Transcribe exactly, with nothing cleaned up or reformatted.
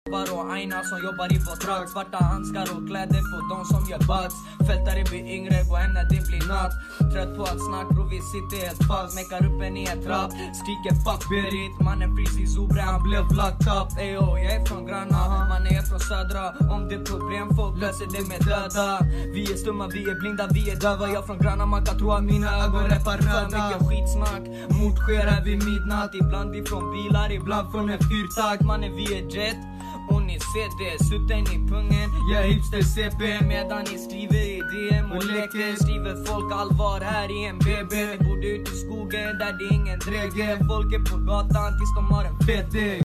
Och Aina som jobbar i vårt drag. Svarta handskar och kläder på de som gör bugs. Fältare blir yngre, går hem när det blir natt. Trött på att snack, bro, vi sitter helt fast. Mekar upp en i en trapp, skriker fuck Berit. Mannen freeze i Zobra, han blev locked up. Eyo, jag är från Grana, man är från Södra. Om det är problem, folk löser det med döda. Vi är stumma, vi är blinda, vi är döva. Jag från Grana, man kan tro att mina ögon räppar röda. Mycket skitsnack, mord sker här vid midnatt. Ibland ifrån bilar, ibland från en fyrtakt. Mannen, vi är jet. Och ni ser det, sutten i pungen. Jag är hipster C P medan ni skriver i D M och leker. Skriver folk allvar här i en B B. Vi borde ut i skogen där det är ingen dräger. Folk är på gatan tills de har en fet dig.